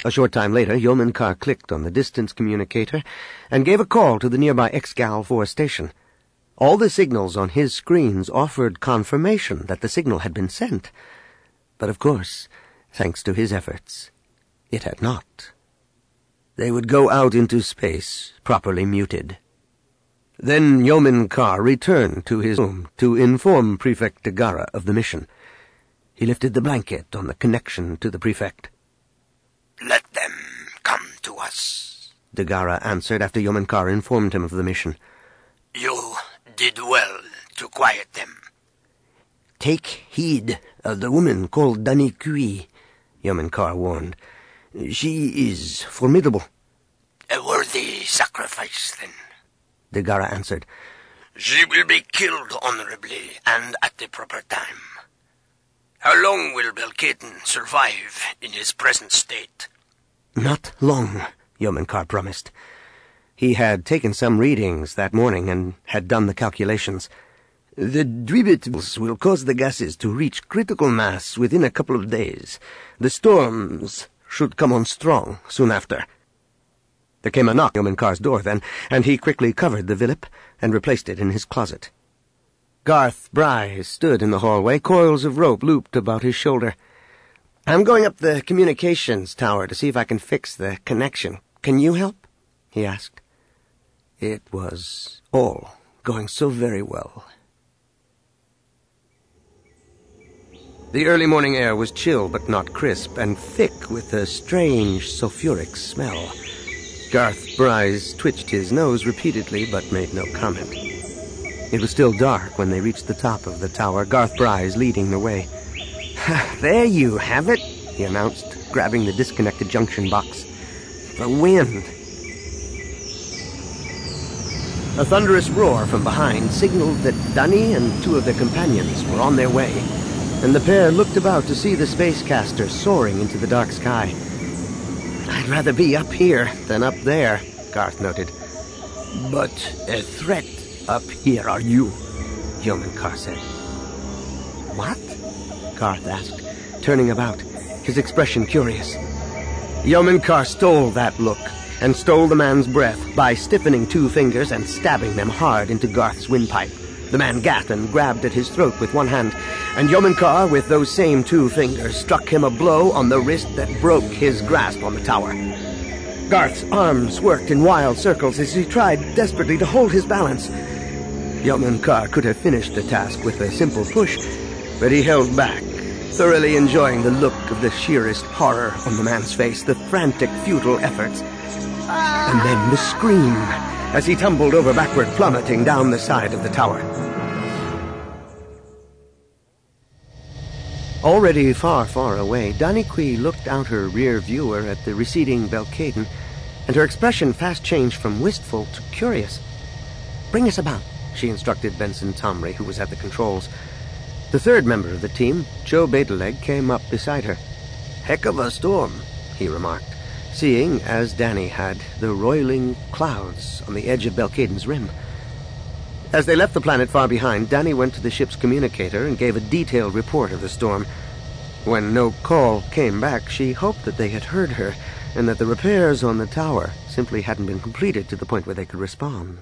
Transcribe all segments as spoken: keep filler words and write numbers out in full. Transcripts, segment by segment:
A short time later, Yeoman Carr clicked on the distance communicator and gave a call to the nearby X-Gal four station. All the signals on his screens offered confirmation that the signal had been sent. But of course, thanks to his efforts, it had not. They would go out into space, properly muted. Then Yeoman Carr returned to his room to inform Prefect Dagara of the mission. He lifted the blanket on the connection to the Prefect. "Let them come to us," Dagara answered after Yeoman Carr informed him of the mission. "You did well to quiet them." "Take heed of the woman called Dani Kui," Yeoman Carr warned. "She is formidable." "A worthy sacrifice, then," Dagara answered. "She will be killed honorably and at the proper time. How long will Belkaden survive in his present state?" "Not long," Yeoman Carr promised. He had taken some readings that morning and had done the calculations. "The Dwebit will cause the gases to reach critical mass within a couple of days. The storms should come on strong soon after." There came a knock at Yeoman Carr's door then, and he quickly covered the Villip and replaced it in his closet. Garth Bryce stood in the hallway, coils of rope looped about his shoulder. "I'm going up the communications tower to see if I can fix the connection. Can you help?" he asked. It was all going so very well. The early morning air was chill but not crisp, and thick with a strange sulfuric smell. Garth Bryce twitched his nose repeatedly but made no comment. It was still dark when they reached the top of the tower, Garth Bryce leading the way. "There you have it," he announced, grabbing the disconnected junction box. "The wind." A thunderous roar from behind signaled that Dani and two of their companions were on their way, and the pair looked about to see the spacecaster soaring into the dark sky. "I'd rather be up here than up there," Garth noted. "But a threat up here are you," Yeoman Carr said. "What?" Garth asked, turning about, his expression curious. Yeoman Carr stole that look, and stole the man's breath by stiffening two fingers and stabbing them hard into Garth's windpipe. The man gasped and grabbed at his throat with one hand, and Yeoman Carr, with those same two fingers, struck him a blow on the wrist that broke his grasp on the tower. Garth's arms worked in wild circles as he tried desperately to hold his balance. Yeoman Carr could have finished the task with a simple push, but he held back, thoroughly enjoying the look of the sheerest horror on the man's face, the frantic, futile efforts, and then the scream as he tumbled over backward, plummeting down the side of the tower. Already far, far away, Dani Kui looked out her rear viewer at the receding Belkaden, and her expression fast changed from wistful to curious. "Bring us about," she instructed Benson Tomry, who was at the controls. The third member of the team, Joe Betaleg, came up beside her. "Heck of a storm," he remarked, seeing, as Dani had, the roiling clouds on the edge of Belkaden's rim. As they left the planet far behind, Dani went to the ship's communicator and gave a detailed report of the storm. When no call came back, she hoped that they had heard her, and that the repairs on the tower simply hadn't been completed to the point where they could respond.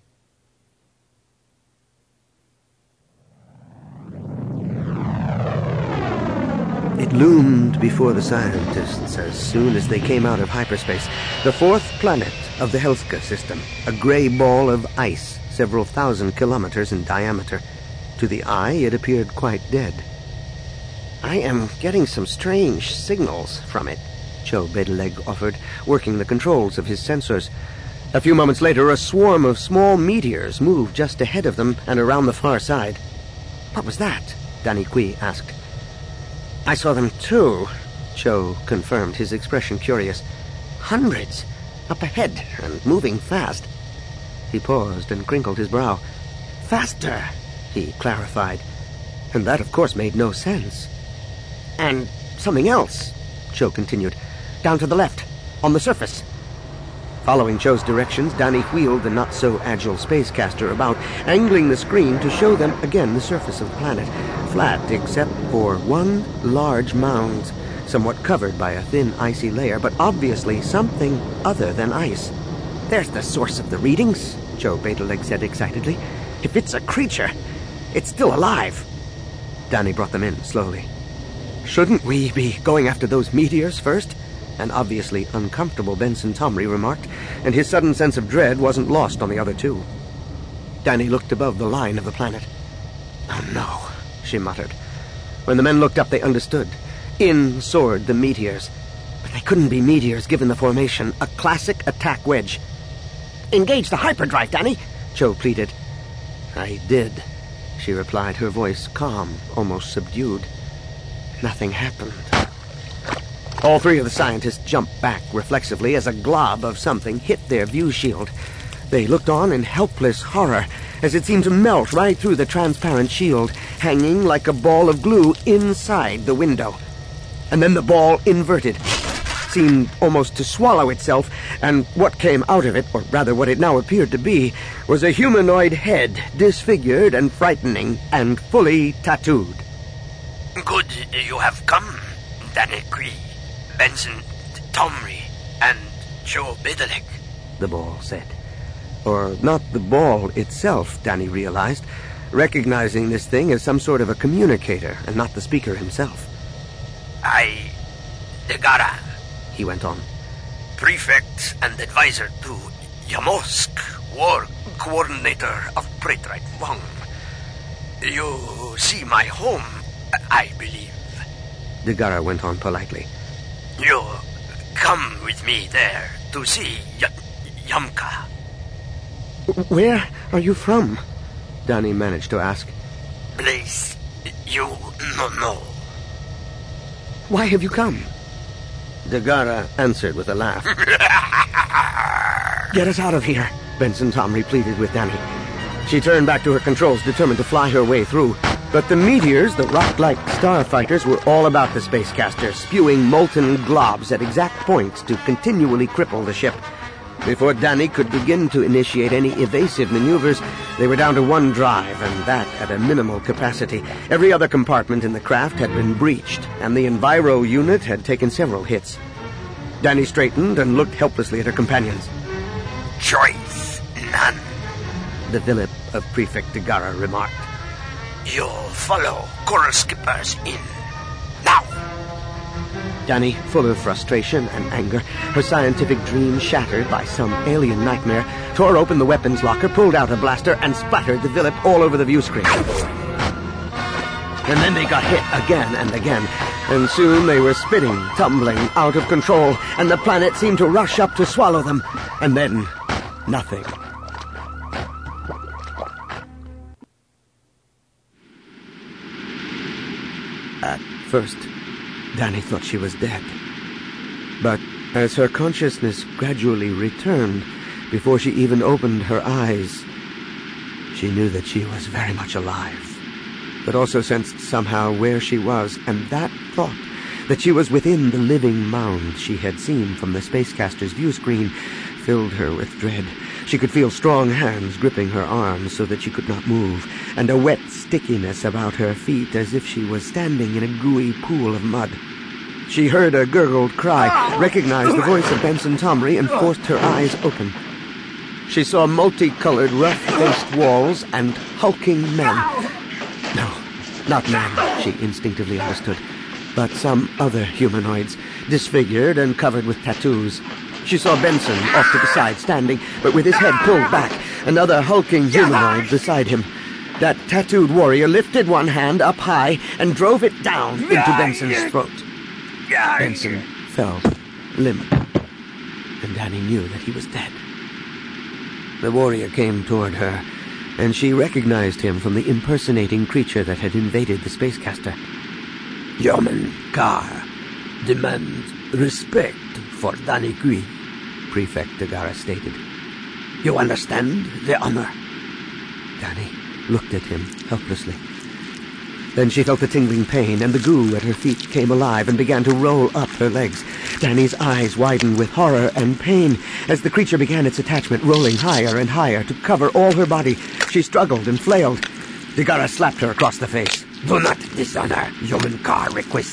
It loomed before the scientists as soon as they came out of hyperspace. The fourth planet of the Helska system, a gray ball of ice several thousand kilometers in diameter. To the eye, it appeared quite dead. "I am getting some strange signals from it," Joe Betaleg offered, working the controls of his sensors. A few moments later, a swarm of small meteors moved just ahead of them and around the far side. "What was that?" Dani Kui asked. "I saw them too," Joe confirmed, his expression curious. "Hundreds, up ahead and moving fast." He paused and crinkled his brow. "Faster," he clarified. And that, of course, made no sense. "And something else," Joe continued. "Down to the left, on the surface." Following Joe's directions, Dani wheeled the not-so-agile spacecaster about, angling the screen to show them again the surface of the planet, flat except for one large mound, somewhat covered by a thin, icy layer, but obviously something other than ice. "There's the source of the readings," Joe Betaleg said excitedly. "If it's a creature, it's still alive." Danny brought them in slowly. "Shouldn't we be going after those meteors first?" an obviously uncomfortable Benson Tomry remarked, and his sudden sense of dread wasn't lost on the other two. Danny looked above the line of the planet. "Oh, no," she muttered. When the men looked up, they understood. In soared the meteors. But they couldn't be meteors, given the formation. A classic attack wedge. "Engage the hyperdrive, Danny," Joe pleaded. "I did," she replied, her voice calm, almost subdued. Nothing happened. All three of the scientists jumped back reflexively as a glob of something hit their view shield. They looked on in helpless horror as it seemed to melt right through the transparent shield, hanging like a ball of glue inside the window. And then the ball inverted, seemed almost to swallow itself, and what came out of it, or rather what it now appeared to be, was a humanoid head, disfigured and frightening, and fully tattooed. "Good you have come, Danny Cree, Benson Tomry, and Joe Betaleg," the ball said. Or not the ball itself, Danny realized, recognizing this thing as some sort of a communicator, and not the speaker himself. "I, Degara," he went on, "prefect and advisor to Yamosk, war coordinator of Pretrite Wong. You see my home, I believe," Degara went on politely. "You come with me there to see y- Yamka." "Where are you from?" Danny managed to ask. "Place you no know." "Why have you come?" Degara answered with a laugh. "Get us out of here," Benson Tomry pleaded with Danny. She turned back to her controls, determined to fly her way through. But the meteors, the rock-like starfighters, were all about the Spacecaster, spewing molten globs at exact points to continually cripple the ship. Before Danny could begin to initiate any evasive maneuvers, they were down to one drive, and that at a minimal capacity. Every other compartment in the craft had been breached, and the Enviro unit had taken several hits. Danny straightened and looked helplessly at her companions. "Choice none," the Villip of Prefect Degara remarked. "You follow Coral Skippers in. Now!" Danny, full of frustration and anger, her scientific dream shattered by some alien nightmare, tore open the weapons locker, pulled out a blaster, and splattered the Villip all over the view screen. And then they got hit again and again, and soon they were spinning, tumbling, out of control, and the planet seemed to rush up to swallow them. And then, nothing. At first, Danny thought she was dead. But as her consciousness gradually returned, before she even opened her eyes, she knew that she was very much alive, but also sensed somehow where she was, and that thought, that she was within the living mound she had seen from the Spacecaster's view screen, filled her with dread. She could feel strong hands gripping her arms so that she could not move, and a wet stickiness about her feet as if she was standing in a gooey pool of mud. She heard a gurgled cry, recognized the voice of Benson Tomry, and forced her eyes open. She saw multicolored, rough-faced walls and hulking men. No, not men, she instinctively understood, but some other humanoids, disfigured and covered with tattoos. She saw Benson off to the side, standing, but with his head pulled back, another hulking humanoid beside him. That tattooed warrior lifted one hand up high and drove it down into Benson's throat. Benson fell limp, and Danny knew that he was dead. The warrior came toward her, and she recognized him from the impersonating creature that had invaded the Spacecaster. Yamankar demands respect for Danny Cree, Prefect Degara stated. You understand the honor? Danny looked at him helplessly. Then she felt the tingling pain, and the goo at her feet came alive and began to roll up her legs. Danny's eyes widened with horror and pain as the creature began its attachment, rolling higher and higher to cover all her body. She struggled and flailed. Degara slapped her across the face. Do not dishonor Yamankar request.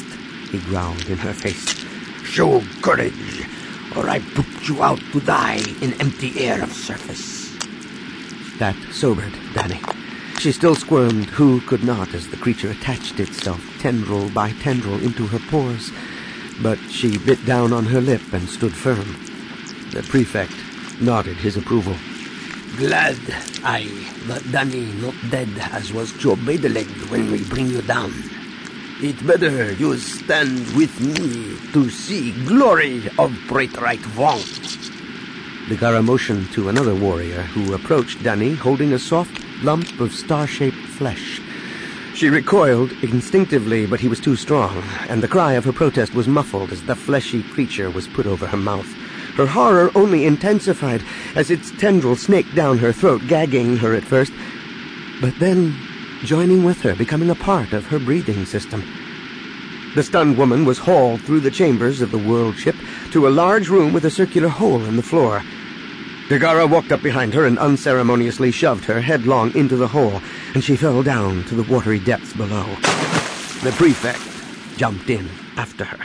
he growled in her face. Show courage, or I put you out to die in empty air of surface. That sobered Danny. She still squirmed, who could not, as the creature attached itself tendril by tendril into her pores. But she bit down on her lip and stood firm. The prefect nodded his approval. Glad, aye, but Danny not dead as was Joe Badeleg when we bring you down. It better you stand with me to see glory of Praetorite Vong. Dagara motioned to another warrior who approached Danny holding a soft lump of star-shaped flesh. She recoiled instinctively, but he was too strong, and the cry of her protest was muffled as the fleshy creature was put over her mouth. Her horror only intensified as its tendril snaked down her throat, gagging her at first, but then joining with her, becoming a part of her breathing system. The stunned woman was hauled through the chambers of the world ship to a large room with a circular hole in the floor. Dagara walked up behind her and unceremoniously shoved her headlong into the hole, and she fell down to the watery depths below. The prefect jumped in after her.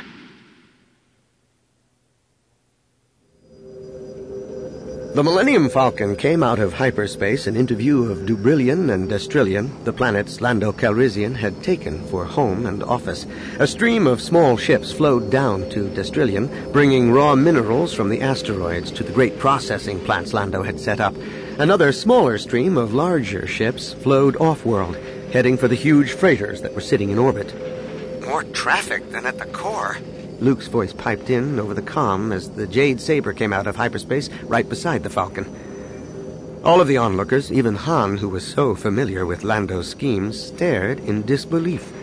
The Millennium Falcon came out of hyperspace and into view of Dubrillion and Destrillion, the planets Lando Calrissian had taken for home and office. A stream of small ships flowed down to Destrillion, bringing raw minerals from the asteroids to the great processing plants Lando had set up. Another smaller stream of larger ships flowed off-world, heading for the huge freighters that were sitting in orbit. More traffic than at the core. Luke's voice piped in over the comm as the Jade Saber came out of hyperspace right beside the Falcon. All of the onlookers, even Han, who was so familiar with Lando's schemes, stared in disbelief.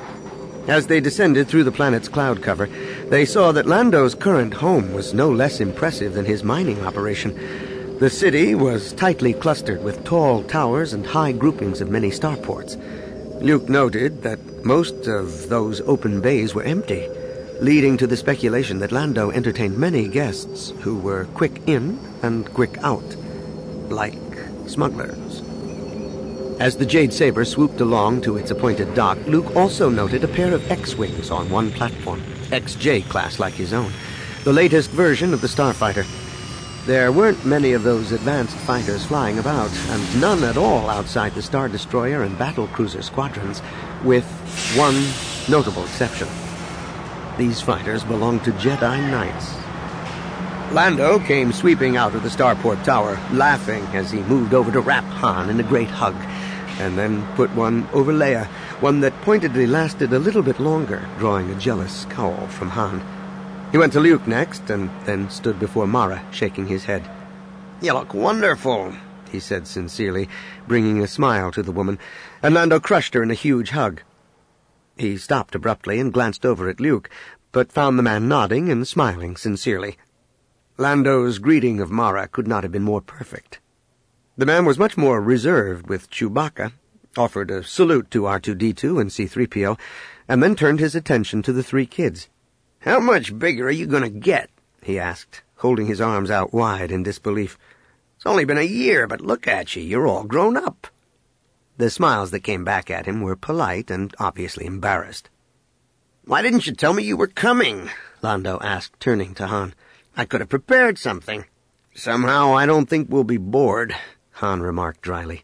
As they descended through the planet's cloud cover, they saw that Lando's current home was no less impressive than his mining operation. The city was tightly clustered with tall towers and high groupings of many starports. Luke noted that most of those open bays were empty, leading to the speculation that Lando entertained many guests who were quick in and quick out, like smugglers. As the Jade Saber swooped along to its appointed dock, Luke also noted a pair of X-Wings on one platform, X J class like his own, the latest version of the Starfighter. There weren't many of those advanced fighters flying about, and none at all outside the Star Destroyer and Battle Cruiser squadrons, with one notable exception. These fighters belonged to Jedi Knights. Lando came sweeping out of the starport tower, laughing as he moved over to wrap Han in a great hug, and then put one over Leia, one that pointedly lasted a little bit longer, drawing a jealous scowl from Han. He went to Luke next, and then stood before Mara, shaking his head. "You look wonderful," he said sincerely, bringing a smile to the woman, and Lando crushed her in a huge hug. He stopped abruptly and glanced over at Luke, but found the man nodding and smiling sincerely. Lando's greeting of Mara could not have been more perfect. The man was much more reserved with Chewbacca, offered a salute to R two D two and C three P O, and then turned his attention to the three kids. "How much bigger are you going to get?" he asked, holding his arms out wide in disbelief. "It's only been a year, but look at you. You're all grown up." The smiles that came back at him were polite and obviously embarrassed. "Why didn't you tell me you were coming?" Lando asked, turning to Han. "I could have prepared something." "Somehow I don't think we'll be bored," Han remarked dryly.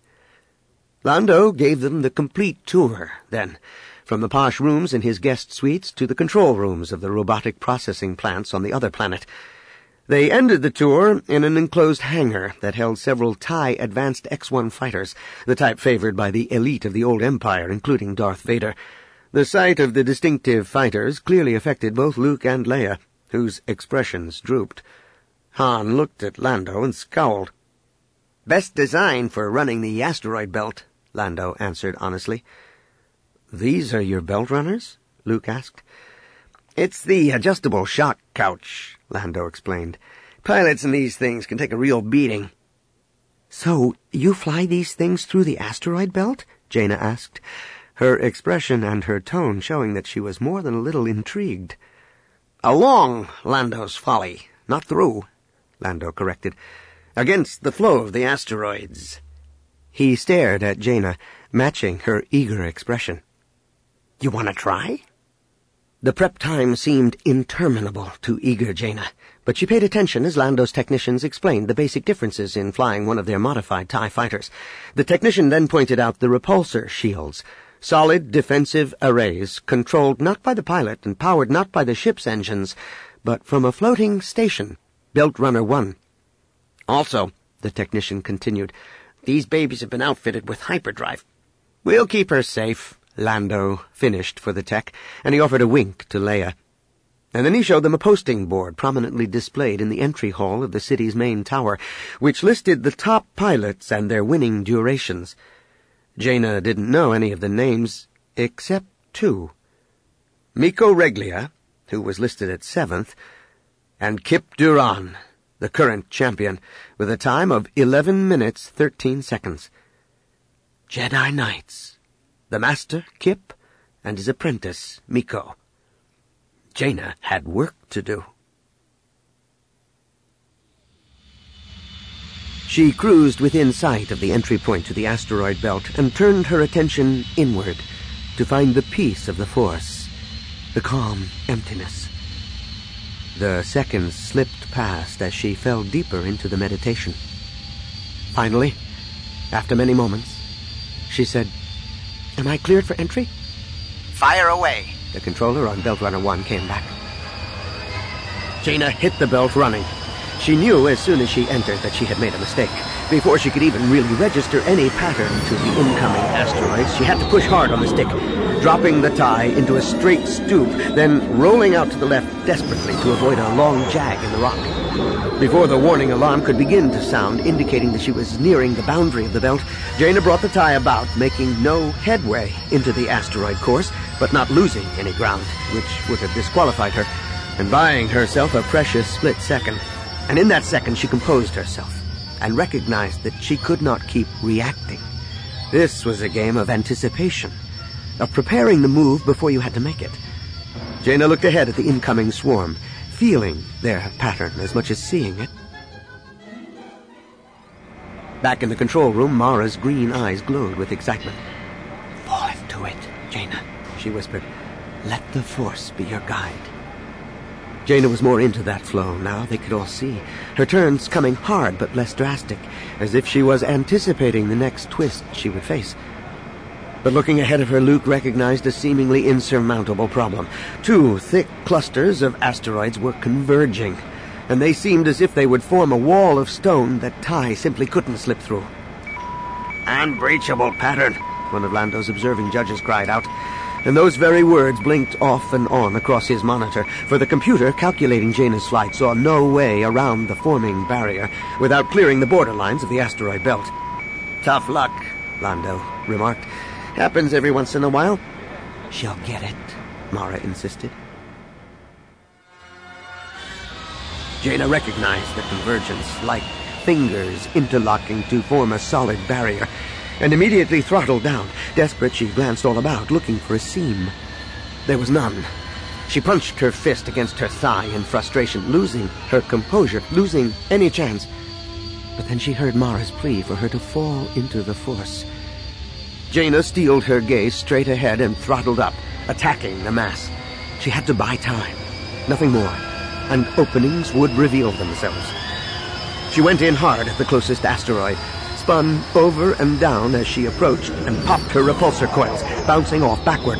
Lando gave them the complete tour, then, from the posh rooms in his guest suites to the control rooms of the robotic processing plants on the other planet. They ended the tour in an enclosed hangar that held several TIE Advanced X one fighters, the type favored by the elite of the old Empire, including Darth Vader. The sight of the distinctive fighters clearly affected both Luke and Leia, whose expressions drooped. Han looked at Lando and scowled. "Best design for running the asteroid belt," Lando answered honestly. "These are your belt runners?" Luke asked. "It's the adjustable shock couch," Lando explained. "Pilots in these things can take a real beating." "So you fly these things through the asteroid belt?" Jaina asked, her expression and her tone showing that she was more than a little intrigued. "Along Lando's folly, not through," Lando corrected. "Against the flow of the asteroids." He stared at Jaina, matching her eager expression. "You want to try?" The prep time seemed interminable to eager Jaina, but she paid attention as Lando's technicians explained the basic differences in flying one of their modified TIE fighters. The technician then pointed out the repulsor shields, solid defensive arrays controlled not by the pilot and powered not by the ship's engines, but from a floating station, Belt Runner one. Also, the technician continued, these babies have been outfitted with hyperdrive. We'll keep her safe, Lando finished for the tech, and he offered a wink to Leia. And then he showed them a posting board prominently displayed in the entry hall of the city's main tower, which listed the top pilots and their winning durations. Jaina didn't know any of the names except two. Miko Reglia, who was listed at seventh, and Kip Duran, the current champion, with a time of eleven minutes thirteen seconds. Jedi Knights. The master, Kip, and his apprentice, Miko. Jaina had work to do. She cruised within sight of the entry point to the asteroid belt and turned her attention inward to find the peace of the Force, the calm emptiness. The seconds slipped past as she fell deeper into the meditation. Finally, after many moments, she said, Am I cleared for entry? Fire away. The controller on Belt Runner one came back. Jaina hit the belt running. She knew as soon as she entered that she had made a mistake. Before she could even really register any pattern to the incoming asteroids, she had to push hard on the stick, dropping the TIE into a straight stoop, then rolling out to the left desperately to avoid a long jag in the rock. Before the warning alarm could begin to sound, indicating that she was nearing the boundary of the belt, Jaina brought the TIE about, making no headway into the asteroid course, but not losing any ground, which would have disqualified her, and buying herself a precious split second. And in that second she composed herself, and recognized that she could not keep reacting. This was a game of anticipation, of preparing the move before you had to make it. Jaina looked ahead at the incoming swarm, feeling their pattern as much as seeing it. Back in the control room, Mara's green eyes glowed with excitement. Fall into it, Jaina, she whispered. Let the Force be your guide. Jaina was more into that flow now, they could all see. Her turns coming hard but less drastic, as if she was anticipating the next twist she would face. But looking ahead of her, Luke recognized a seemingly insurmountable problem. Two thick clusters of asteroids were converging, and they seemed as if they would form a wall of stone that TIE simply couldn't slip through. Unbreachable pattern, one of Lando's observing judges cried out, and those very words blinked off and on across his monitor, for the computer calculating Jaina's flight saw no way around the forming barrier without clearing the borderlines of the asteroid belt. Tough luck, Lando remarked. Happens every once in a while. She'll get it, Mara insisted. Jaina recognized the convergence, like fingers interlocking to form a solid barrier, and immediately throttled down. Desperate, she glanced all about, looking for a seam. There was none. She punched her fist against her thigh in frustration, losing her composure, losing any chance. But then she heard Mara's plea for her to fall into the Force. Jaina steeled her gaze straight ahead and throttled up, attacking the mass. She had to buy time, nothing more, and openings would reveal themselves. She went in hard at the closest asteroid, spun over and down as she approached, and popped her repulsor coils, bouncing off backward.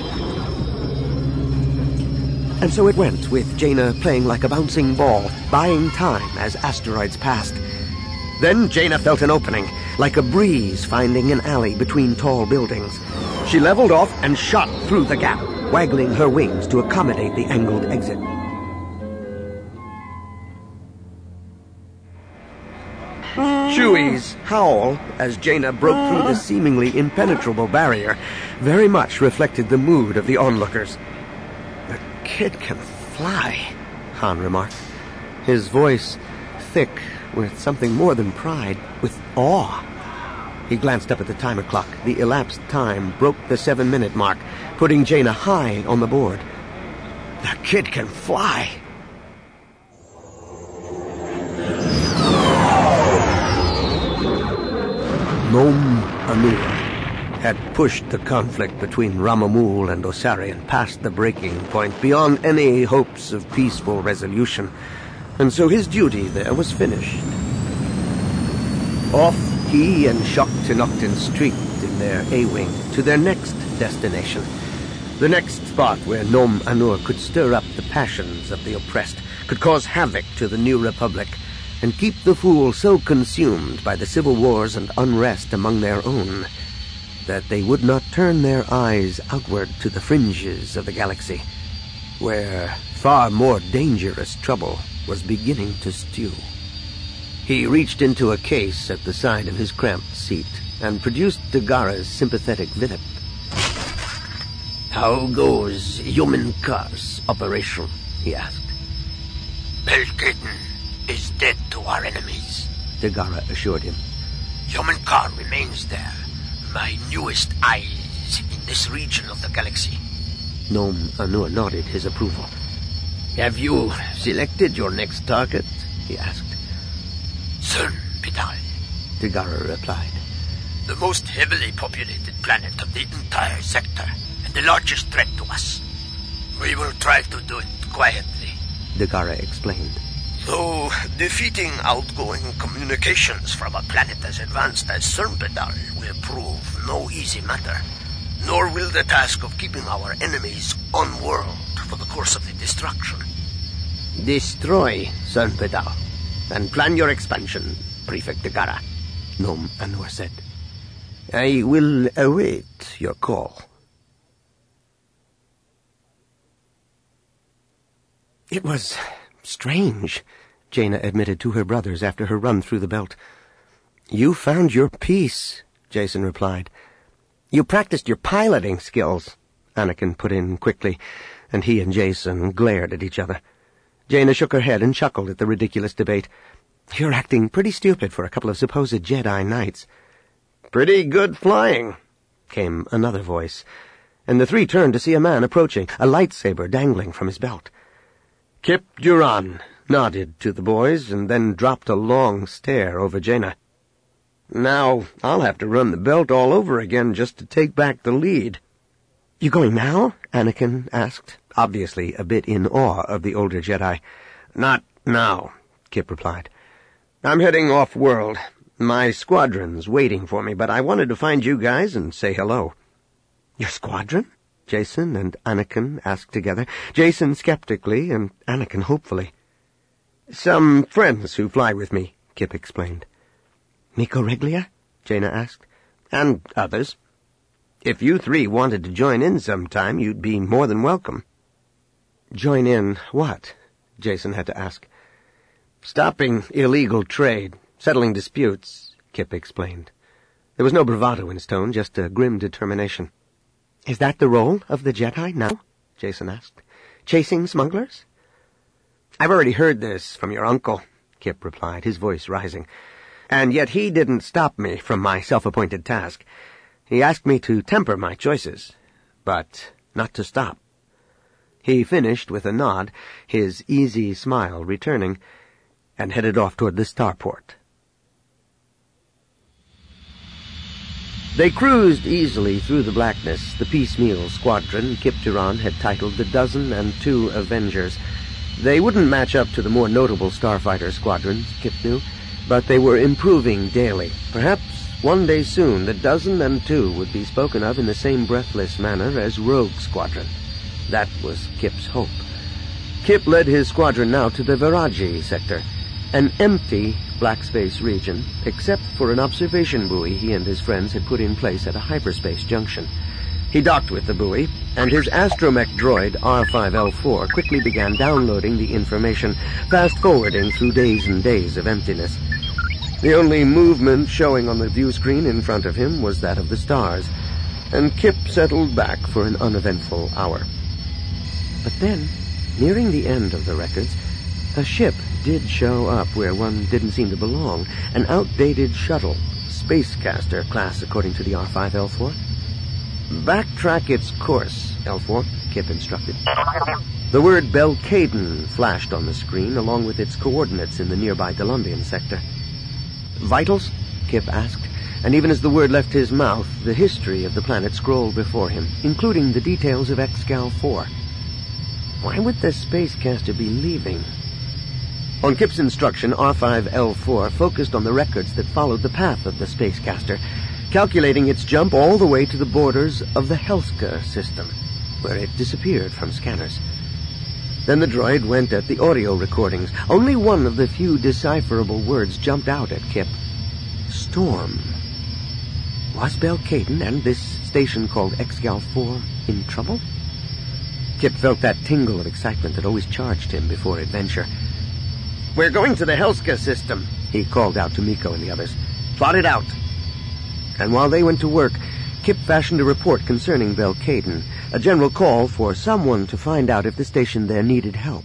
And so it went, with Jaina playing like a bouncing ball, buying time as asteroids passed. Then Jaina felt an opening, like a breeze finding an alley between tall buildings. She leveled off and shot through the gap, waggling her wings to accommodate the angled exit. Chewie's howl, as Jaina broke through the seemingly impenetrable barrier, very much reflected the mood of the onlookers. The kid can fly, Han remarked, his voice thick with something more than pride, with awe. He glanced up at the timer clock. The elapsed time broke the seven-minute mark, putting Jaina high on the board. The kid can fly! Nom Amur, had pushed the conflict between Ramamul and Osarian past the breaking point beyond any hopes of peaceful resolution, and so his duty there was finished. Off he and Shock Tinoctin streaked in their A-Wing to their next destination, the next spot where Nom Anur could stir up the passions of the oppressed, could cause havoc to the new republic, and keep the fool so consumed by the civil wars and unrest among their own that they would not turn their eyes outward to the fringes of the galaxy, where far more dangerous trouble was beginning to stew. He reached into a case at the side of his cramped seat and produced Dagara's sympathetic villip. "How goes Human Cars operation?" he asked. Belkeden is dead to our enemies, Dagara assured him. Human Car remains there, my newest eyes in this region of the galaxy. Nom Anur nodded his approval. "Have you selected your next target?" he asked. Cern Pedal, Dagara replied. The most heavily populated planet of the entire sector, and the largest threat to us. We will try to do it quietly, Dagara explained. Though defeating outgoing communications from a planet as advanced as Cern Pedal will prove no easy matter, nor will the task of keeping our enemies on-world for the course of the destruction. Destroy Cern Pedal, and plan your expansion, Prefect Dagara, Nom Anur said. I will await your call. It was strange, Jaina admitted to her brothers after her run through the belt. You found your peace, Jacen replied. You practiced your piloting skills, Anakin put in quickly, and he and Jacen glared at each other. Jaina shook her head and chuckled at the ridiculous debate. You're acting pretty stupid for a couple of supposed Jedi Knights. Pretty good flying, came another voice, and the three turned to see a man approaching, a lightsaber dangling from his belt. Kip Duran nodded to the boys and then dropped a long stare over Jaina. Now I'll have to run the belt all over again just to take back the lead. You going now? Anakin asked, obviously a bit in awe of the older Jedi. Not now, Kip replied. I'm heading off-world. My squadron's waiting for me, but I wanted to find you guys and say hello. Your squadron? Jacen and Anakin asked together, Jacen skeptically and Anakin hopefully. Some friends who fly with me, Kip explained. Nico Reglia? Jaina asked. And others. If you three wanted to join in sometime, you'd be more than welcome. Join in what? Jacen had to ask. Stopping illegal trade, settling disputes, Kip explained. There was no bravado in his tone, just a grim determination. Is that the role of the Jedi now? Jacen asked. Chasing smugglers? I've already heard this from your uncle, Kip replied, his voice rising. And yet he didn't stop me from my self-appointed task. He asked me to temper my choices, but not to stop. He finished with a nod, his easy smile returning, and headed off toward the starport. They cruised easily through the blackness, the piecemeal squadron Kip Duran had titled the Dozen and Two Avengers. They wouldn't match up to the more notable starfighter squadrons, Kip knew, but they were improving daily. Perhaps one day soon the Dozen and Two would be spoken of in the same breathless manner as Rogue Squadron. That was Kip's hope. Kip led his squadron now to the Viraji sector, an empty black space region, except for an observation buoy he and his friends had put in place at a hyperspace junction. He docked with the buoy, and his astromech droid R five L four quickly began downloading the information, fast-forwarding through days and days of emptiness. The only movement showing on the view screen in front of him was that of the stars, and Kip settled back for an uneventful hour. But then, nearing the end of the records, a ship did show up where one didn't seem to belong, an outdated shuttle, Spacecaster class according to the R five L four. Backtrack its course, L four, Kip instructed. The word Belkeden flashed on the screen along with its coordinates in the nearby Delumbian sector. Vitals? Kip asked. and even as the word left his mouth, the history of the planet scrolled before him, including the details of Excal four. Why would the spacecaster be leaving? On Kip's instruction, R five L four focused on the records that followed the path of the spacecaster, calculating its jump all the way to the borders of the Helska system, where it disappeared from scanners. Then the droid went at the audio recordings. Only one of the few decipherable words jumped out at Kip. Storm. Was Belkaden and this station called Excal four in trouble? Kip felt that tingle of excitement that always charged him before adventure. "We're going to the Helska system," he called out to Miko and the others. "Plot it out." And while they went to work, Kip fashioned a report concerning Belkaden, a general call for someone to find out if the station there needed help.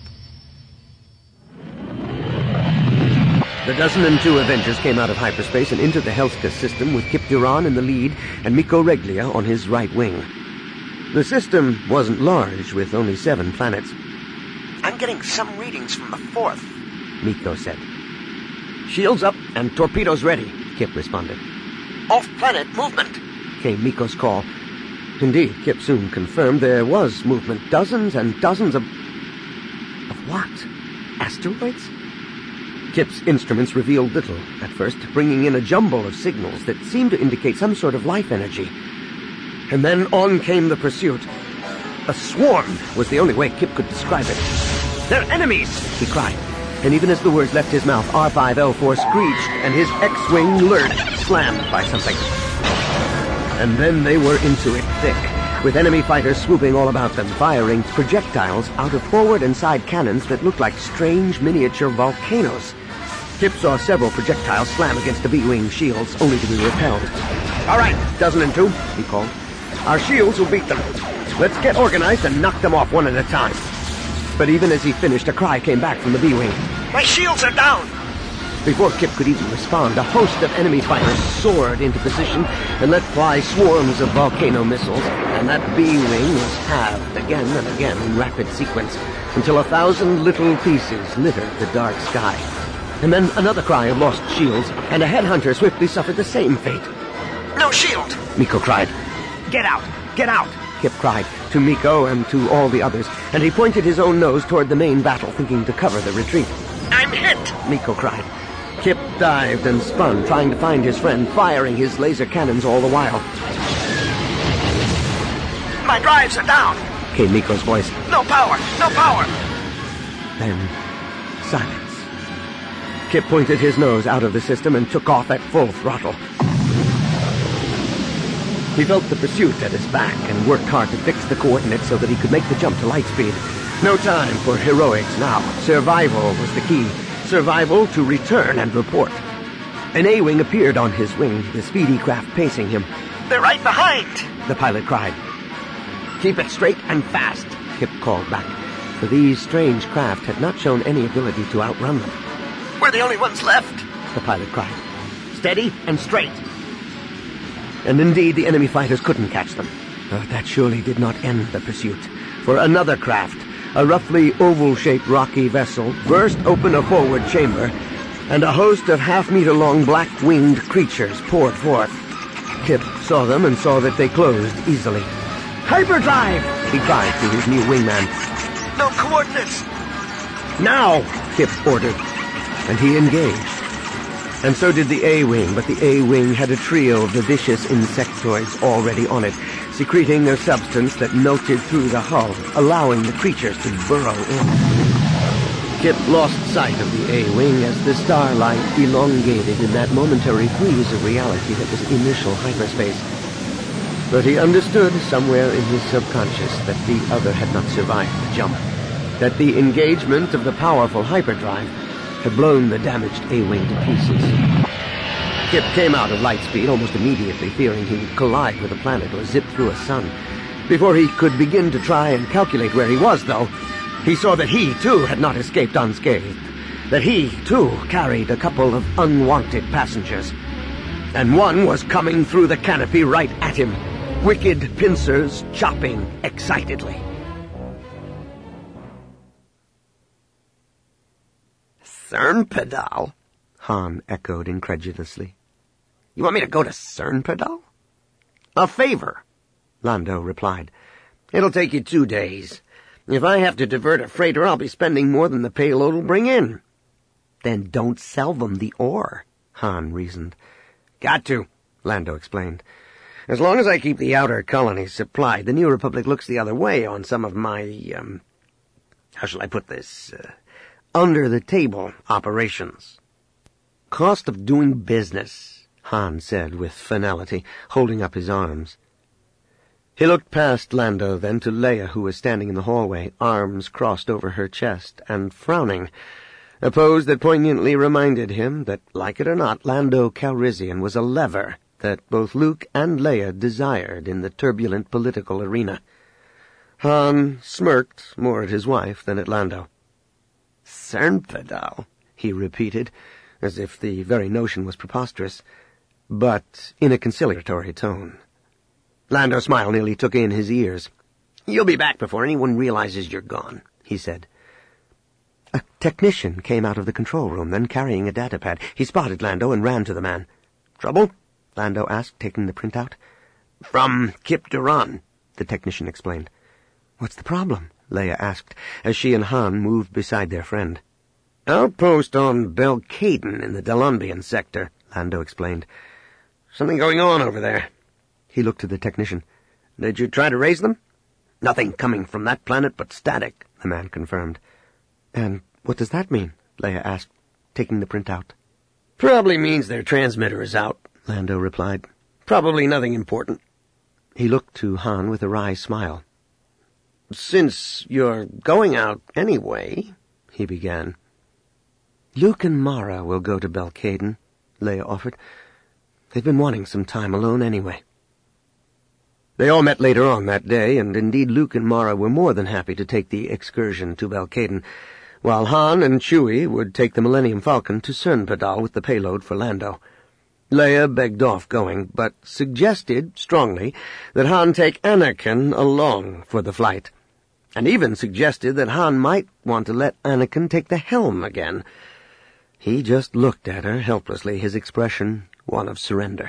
The dozen and two Avengers came out of hyperspace and into the Helska system with Kip Duran in the lead and Miko Reglia on his right wing. The system wasn't large, with only seven planets. "I'm getting some readings from the fourth," Miko said. "Shields up and torpedoes ready," Kip responded. "Off-planet movement," came Miko's call. Indeed, Kip soon confirmed there was movement. Dozens and dozens of... Of what? Asteroids? Kip's instruments revealed little at first, bringing in a jumble of signals that seemed to indicate some sort of life energy. And then on came the pursuit. A swarm was the only way Kip could describe it. "They're enemies!" he cried. And even as the words left his mouth, R five L four screeched, and his X-wing lurched, slammed by something. And then they were into it thick, with enemy fighters swooping all about them, firing projectiles out of forward and side cannons that looked like strange miniature volcanoes. Kip saw several projectiles slam against the B-wing shields, only to be repelled. "All right, dozen and two," he called. "Our shields will beat them. Let's get organized and knock them off one at a time." But even as he finished, a cry came back from the B-wing. "My shields are down!" Before Kip could even respond, a host of enemy fighters soared into position and let fly swarms of volcano missiles, and that B-wing was halved again and again in rapid sequence, until a thousand little pieces littered the dark sky. And then another cry of lost shields, and a headhunter swiftly suffered the same fate. "No shield!" Miko cried. "Get out! Get out!" Kip cried, to Miko and to all the others, and he pointed his own nose toward the main battle, thinking to cover the retreat. "I'm hit!" Miko cried. Kip dived and spun, trying to find his friend, firing his laser cannons all the while. "My drives are down!" came Miko's voice. "No power! No power!" Then, silence. Kip pointed his nose out of the system and took off at full throttle. He felt the pursuit at his back and worked hard to fix the coordinates so that he could make the jump to light speed. No time for heroics now. Survival was the key. Survival to return and report. An A-wing appeared on his wing, the speedy craft pacing him. "They're right behind!" the pilot cried. "Keep it straight and fast," Kip called back, for these strange craft had not shown any ability to outrun them. "We're the only ones left!" the pilot cried. "Steady and straight." And indeed, the enemy fighters couldn't catch them. But that surely did not end the pursuit, for another craft, a roughly oval-shaped rocky vessel, burst open a forward chamber, and a host of half-meter-long black-winged creatures poured forth. Kip saw them and saw that they closed easily. "Hyperdrive!" he cried to his new wingman. "No coordinates!" "Now!" Kip ordered, and he engaged. And so did the A-wing, but the A-wing had a trio of the vicious insectoids already on it, secreting a substance that melted through the hull, allowing the creatures to burrow in. Kip lost sight of the A-wing as the starlight elongated in that momentary freeze of reality that was initial hyperspace. But he understood somewhere in his subconscious that the other had not survived the jump, that the engagement of the powerful hyperdrive had blown the damaged A-wing to pieces. Kip came out of light speed almost immediately, fearing he would collide with a planet or zip through a sun. Before he could begin to try and calculate where he was, though, he saw that he, too, had not escaped unscathed, that he, too, carried a couple of unwanted passengers. And one was coming through the canopy right at him, wicked pincers chopping excitedly. Cernpedal? Han echoed incredulously. You want me to go to Cernpedal? A favor, Lando replied. It'll take you two days. If I have to divert a freighter, I'll be spending more than the payload will bring in. Then don't sell them the ore, Han reasoned. Got to, Lando explained. As long as I keep the outer colonies supplied, the New Republic looks the other way on some of my, um, how shall I put this, uh, under-the-table operations. Cost of doing business, Han said with finality, holding up his arms. He looked past Lando, then to Leia, who was standing in the hallway, arms crossed over her chest, and frowning, a pose that poignantly reminded him that, like it or not, Lando Calrissian was a lever that both Luke and Leia desired in the turbulent political arena. Han smirked more at his wife than at Lando. Cernpedal, he repeated, as if the very notion was preposterous, but in a conciliatory tone. Lando's smile nearly took in his ears. You'll be back before anyone realizes you're gone, he said. A technician came out of the control room, then carrying a datapad. He spotted Lando and ran to the man. Trouble? Lando asked, taking the printout. From Kip Duran, the technician explained. What's the problem? Leia asked, as she and Han moved beside their friend. Outpost on Belkaden in the Delombian sector, Lando explained. Something going on over there. He looked to the technician. Did you try to raise them? Nothing coming from that planet but static, the man confirmed. And what does that mean? Leia asked, taking the printout. Probably means their transmitter is out, Lando replied. Probably nothing important. He looked to Han with a wry smile. Since you're going out anyway, he began. Luke and Mara will go to Belkaden, Leia offered. They've been wanting some time alone anyway. They all met later on that day, and indeed Luke and Mara were more than happy to take the excursion to Belkaden, while Han and Chewie would take the Millennium Falcon to Cernpedal with the payload for Lando. Leia begged off going, but suggested strongly that Han take Anakin along for the flight, and even suggested that Han might want to let Anakin take the helm again. He just looked at her helplessly, his expression one of surrender.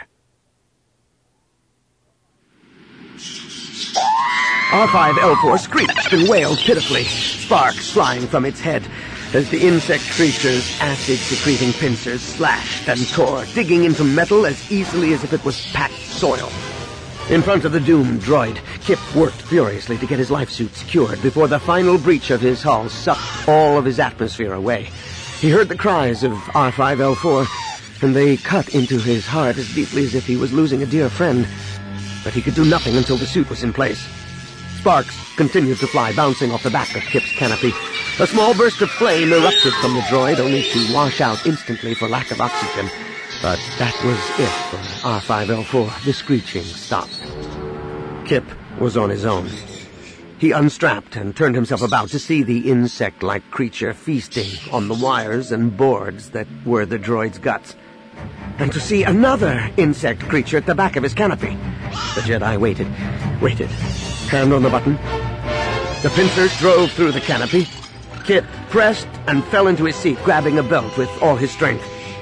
R five L four screeched and wailed pitifully, sparks flying from its head, as the insect creature's acid-secreting pincers slashed and tore, digging into metal as easily as if it was packed soil. In front of the doomed droid, Kip worked furiously to get his life suit secured before the final breach of his hull sucked all of his atmosphere away. He heard the cries of R five L four, and they cut into his heart as deeply as if he was losing a dear friend. But he could do nothing until the suit was in place. Sparks continued to fly, bouncing off the back of Kip's canopy. A small burst of flame erupted from the droid, only to wash out instantly for lack of oxygen. But that was it for R five L four. The screeching stopped. Kip was on his own. He unstrapped and turned himself about to see the insect-like creature feasting on the wires and boards that were the droid's guts, and to see another insect creature at the back of his canopy. The Jedi waited, waited. Hand on the button. The pincers drove through the canopy. Kip pressed and fell into his seat, grabbing a belt with all his strength.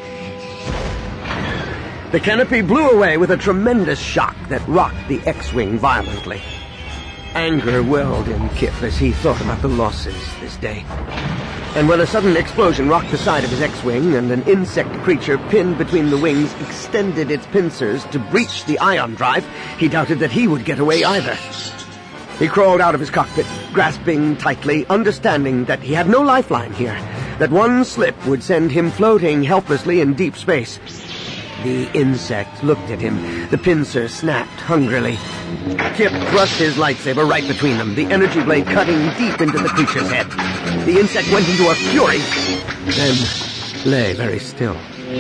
The canopy blew away with a tremendous shock that rocked the X-Wing violently. Anger welled in Kip as he thought about the losses this day. And when a sudden explosion rocked the side of his X-Wing and an insect creature pinned between the wings extended its pincers to breach the ion drive, he doubted that he would get away either. He crawled out of his cockpit, grasping tightly, understanding that he had no lifeline here, that one slip would send him floating helplessly in deep space. The insect looked at him. The pincer snapped hungrily. Kip thrust his lightsaber right between them, the energy blade cutting deep into the creature's head. The insect went into a fury, then lay very still.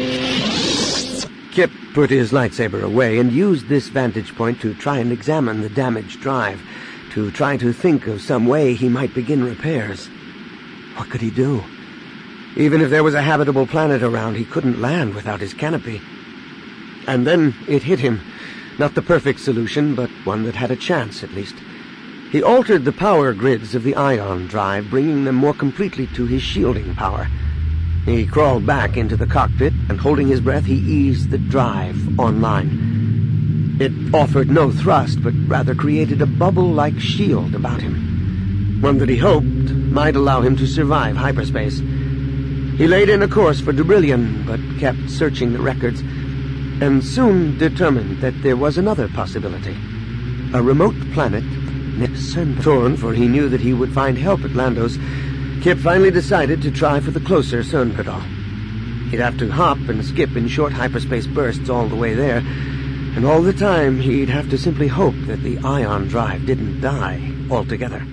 Kip put his lightsaber away and used this vantage point to try and examine the damaged drive, to try to think of some way he might begin repairs. What could he do? Even if there was a habitable planet around, he couldn't land without his canopy. And then it hit him. Not the perfect solution, but one that had a chance, at least. He altered the power grids of the ion drive, bringing them more completely to his shielding power. He crawled back into the cockpit, and holding his breath, he eased the drive online. It offered no thrust, but rather created a bubble-like shield about him, one that he hoped might allow him to survive hyperspace. He laid in a course for Dubrillion, but kept searching the records, and soon determined that there was another possibility. A remote planet near Cernpedal, for he knew that he would find help at Landos. Kip finally decided to try for the closer Cernpedal. He'd have to hop and skip in short hyperspace bursts all the way there, and all the time he'd have to simply hope that the ion drive didn't die altogether.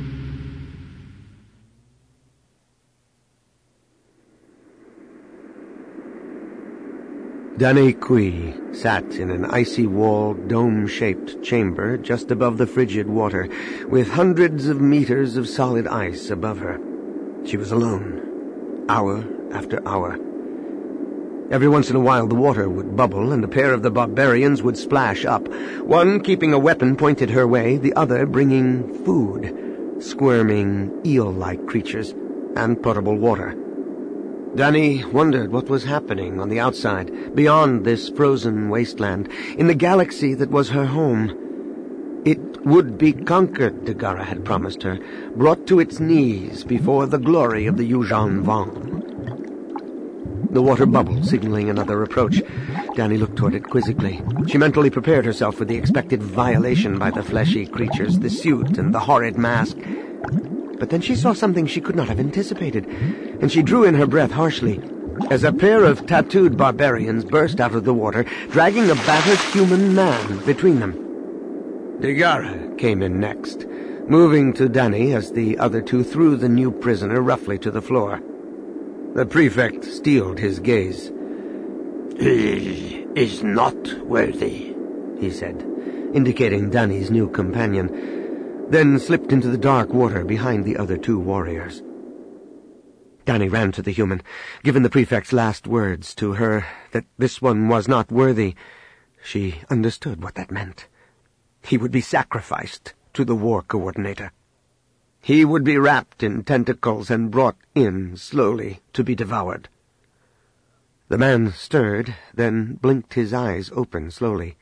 Danny Kui sat in an icy-walled, dome-shaped chamber just above the frigid water, with hundreds of meters of solid ice above her. She was alone, hour after hour. Every once in a while the water would bubble, and a pair of the barbarians would splash up, one keeping a weapon pointed her way, the other bringing food, squirming, eel-like creatures, and potable water. Danny wondered what was happening on the outside, beyond this frozen wasteland, in the galaxy that was her home. It would be conquered, Dagara had promised her, brought to its knees before the glory of the Yuuzhan Vong. The water bubbled, signaling another approach. Danny looked toward it quizzically. She mentally prepared herself for the expected violation by the fleshy creatures, the suit and the horrid mask. But then she saw something she could not have anticipated, and she drew in her breath harshly as a pair of tattooed barbarians burst out of the water, dragging a battered human man between them. Dagara came in next, moving to Danny as the other two threw the new prisoner roughly to the floor. The prefect steeled his gaze. "He is not worthy," he said, indicating Danny's new companion, then slipped into the dark water behind the other two warriors. Danny ran to the human. Given the prefect's last words to her that this one was not worthy, she understood what that meant. He would be sacrificed to the war coordinator. He would be wrapped in tentacles and brought in slowly to be devoured. The man stirred, then blinked his eyes open slowly.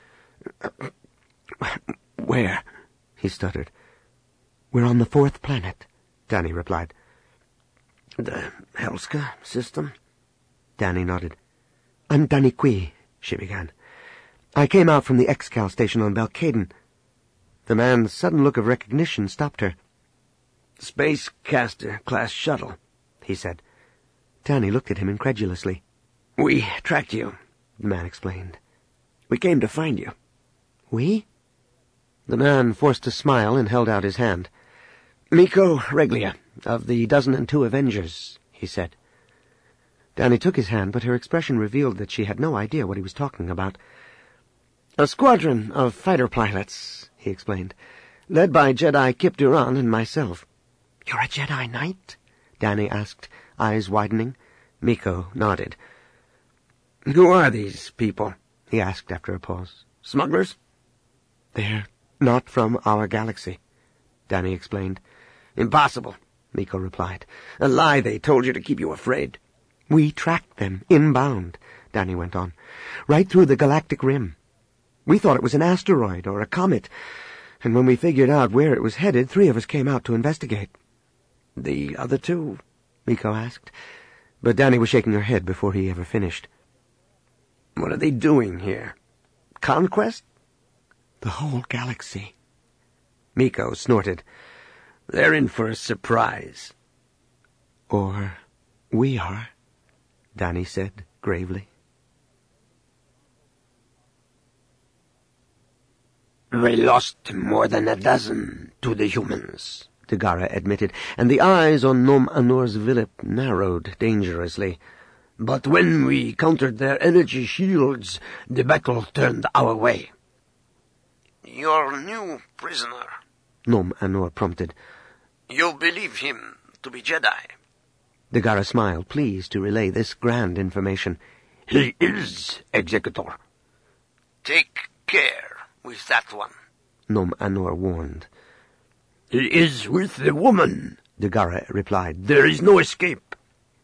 "Where?" he stuttered. "We're on the fourth planet," Danny replied. "The Helska system?" Danny nodded. "I'm Danny Kui," she began. "I came out from the Excal station on Belkaden." The man's sudden look of recognition stopped her. "Space Caster class shuttle," he said. Danny looked at him incredulously. "We tracked you," the man explained. "We came to find you." "We?" The man forced a smile and held out his hand. "Miko Reglia, of the Dozen and Two Avengers," he said. Danny took his hand, but her expression revealed that she had no idea what he was talking about. "A squadron of fighter pilots," he explained, "led by Jedi Kip Duran and myself." "You're a Jedi Knight?" Danny asked, eyes widening. Miko nodded. "Who are these people?" he asked after a pause. "Smugglers?" "They're not from our galaxy," Danny explained. "Impossible," Miko replied. "A lie they told you to keep you afraid." "We tracked them, inbound," Danny went on, "right through the galactic rim. We thought it was an asteroid or a comet, and when we figured out where it was headed, three of us came out to investigate." "The other two?" Miko asked, but Danny was shaking her head before he ever finished. "What are they doing here? Conquest?" "The whole galaxy." Miko snorted. "They're in for a surprise." "Or we are," Danny said gravely. "We lost more than a dozen to the humans," Dagara admitted, and the eyes on Nom Anor's Vilip narrowed dangerously. "But when we countered their energy shields, the battle turned our way." "Your new prisoner," Nom Anor prompted. "You believe him to be Jedi?" Dagara smiled, pleased to relay this grand information. "He is, Executor." "Take care with that one," Nom Anor warned. "He is with the woman," Dagara replied. "There is no escape."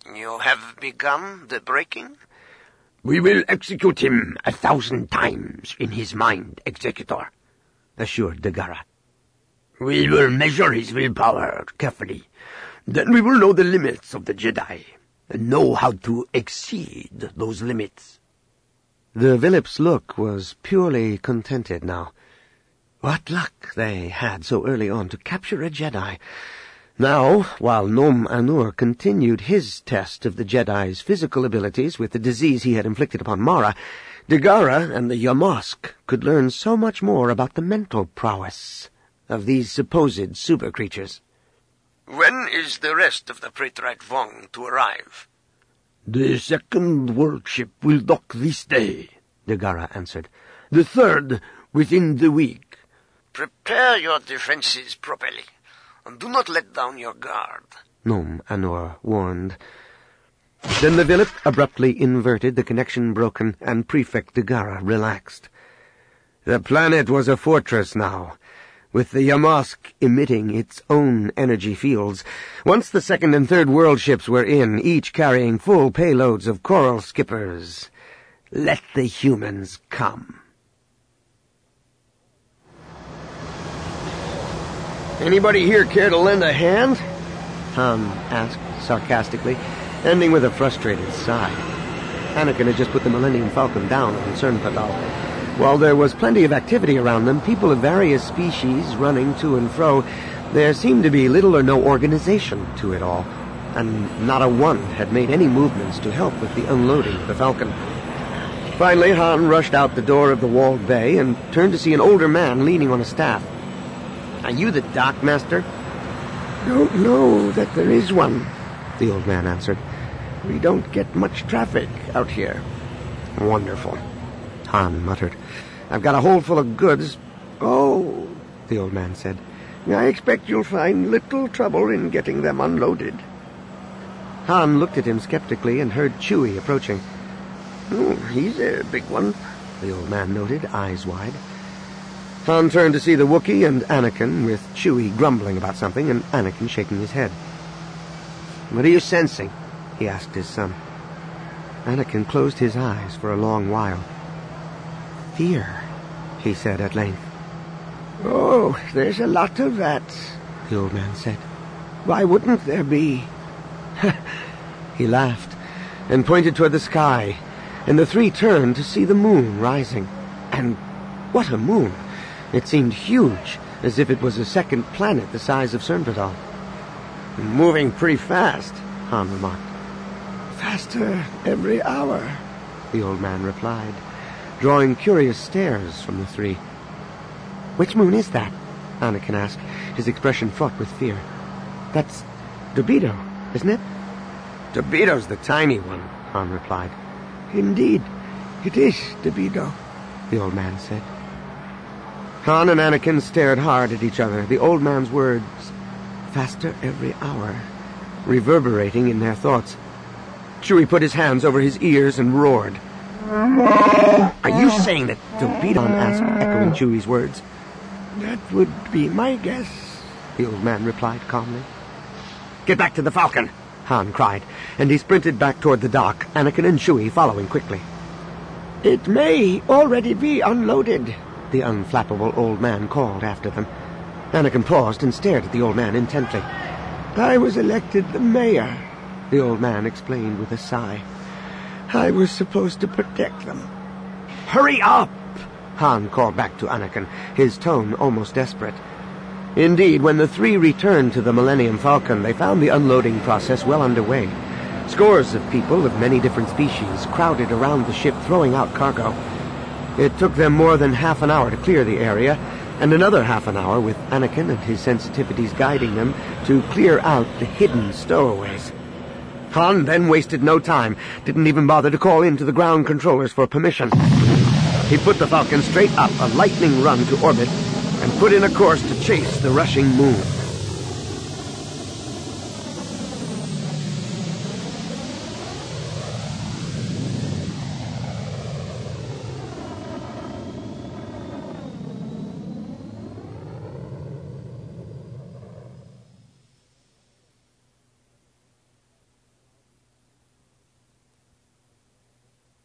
You have begun the breaking? We will execute him a thousand times in his mind, Executor, assured Dagara. We will measure his willpower carefully. Then we will know the limits of the Jedi, and know how to exceed those limits. The Villip's look was purely contented now. What luck they had so early on to capture a Jedi. Now, while Nom Anur continued his test of the Jedi's physical abilities with the disease he had inflicted upon Mara, Dagara and the Yamosk could learn so much more about the mental prowess of these supposed super-creatures. When is the rest of the Praetorite Vong to arrive? The second world ship will dock this day, Dagara answered. The third within the week. Prepare your defenses properly, and do not let down your guard, Nom Anur warned. Then the Villip abruptly inverted, the connection broken, and Prefect Dagara relaxed. The planet was a fortress now, with the Yamosk emitting its own energy fields. Once the second and third world ships were in, each carrying full payloads of coral skippers, let the humans come. Anybody here care to lend a hand? Han asked sarcastically, ending with a frustrated sigh. Anakin had just put the Millennium Falcon down on Cernpadal. While there was plenty of activity around them, people of various species running to and fro, there seemed to be little or no organization to it all, and not a one had made any movements to help with the unloading of the Falcon. Finally, Han rushed out the door of the walled bay and turned to see an older man leaning on a staff. Are you the dock master? Don't know that there is one, the old man answered. We don't get much traffic out here. Wonderful, Han muttered. I've got a hold full of goods. Oh, the old man said. I expect you'll find little trouble in getting them unloaded. Han looked at him skeptically and heard Chewie approaching. Oh, he's a big one, the old man noted, eyes wide. Han turned to see the Wookiee and Anakin, with Chewie grumbling about something and Anakin shaking his head. What are you sensing? He asked his son. Anakin closed his eyes for a long while. Fear, he said at length. Oh, there's a lot of that, the old man said. Why wouldn't there be? He laughed and pointed toward the sky, and the three turned to see the moon rising. And what a moon! It seemed huge, as if it was a second planet the size of Cernpadal. Moving pretty fast, Han remarked. Faster every hour, the old man replied, drawing curious stares from the three. Which moon is that? Anakin asked, his expression fraught with fear. That's Dobito, isn't it? Dobito's the tiny one, Han replied. Indeed, it is Dobito, the old man said. Han and Anakin stared hard at each other, the old man's words, faster every hour, reverberating in their thoughts. Chewie put his hands over his ears and roared. Are you saying that Dobito? Han asked, echoing Chewie's words. That would be my guess, the old man replied calmly. Get back to the Falcon, Han cried, and he sprinted back toward the dock, Anakin and Chewie following quickly. It may already be unloaded, the unflappable old man called after them. Anakin paused and stared at the old man intently. I was elected the mayor, the old man explained with a sigh. I was supposed to protect them. Hurry up! Han called back to Anakin, his tone almost desperate. Indeed, when the three returned to the Millennium Falcon, they found the unloading process well underway. Scores of people of many different species crowded around the ship, throwing out cargo. It took them more than half an hour to clear the area, and another half an hour with Anakin and his sensitivities guiding them to clear out the hidden stowaways. Han then wasted no time, didn't even bother to call in to the ground controllers for permission. He put the Falcon straight up a lightning run to orbit and put in a course to chase the rushing moon.